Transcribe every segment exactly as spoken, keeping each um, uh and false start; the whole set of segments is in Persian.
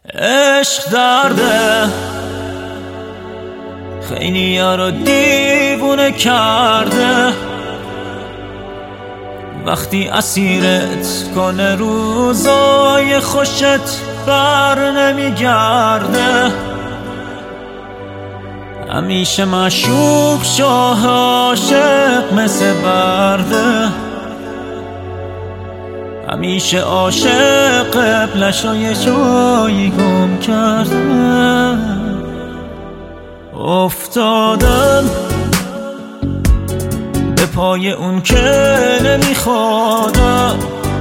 عشق درده، خیلی ها رو دیوونه کرده. وقتی اسیرت کنه روزای خوشت بر نمیگرده. همیشه معشوق شاه عاشق مثل برده. همیشه عاشق قبلش رو یه جایی گم کرده. افتادن به پای اون که نمیخوادم.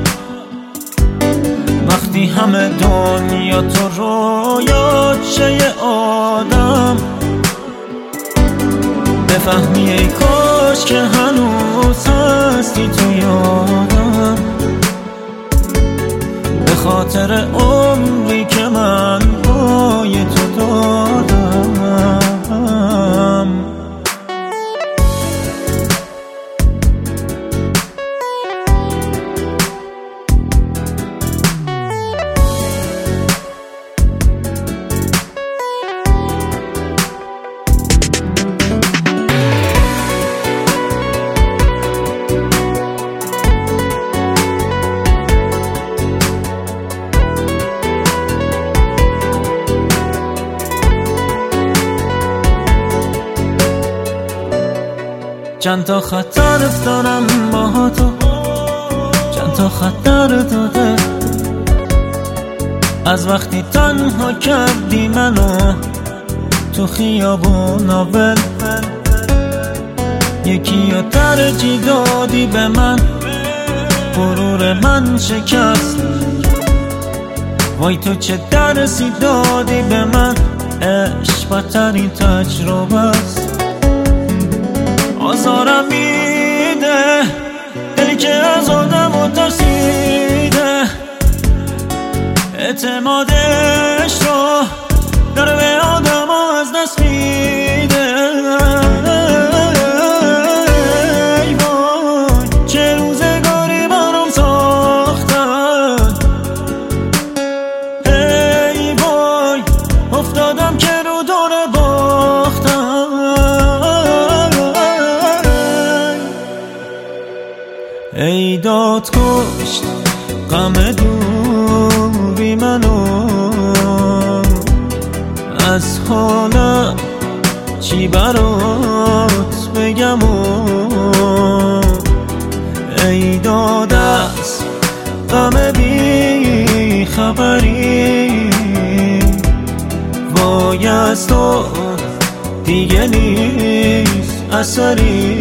وقتی همه دنیا تو رویات شه یه آدم، بفهمی ای کاش که هنوز هستی تو یادم. به خاطر عمری که من پای تو دادم. چند تا خطر افتادم با تو، چند تا خطر داده. از وقتی تنها کردی منو تو خیابون ول، یکی رو ترجیح دادی به من، غرور من شکست. وای تو چه درسی دادی به من، عشق بدترین تجربه است. آزارم میده دلی که از آدم و ترسیده، اعتمادش رو داره به آدم ها از دست میده. ای وای چه روزگاری برام ساختن. ای وای افتادم که رو دور باختم. ای داد کشت غم دوری منو، از حالم چی برات بگم. ای داد از غم بی خبری، وای از تو دیگه نیست اثری.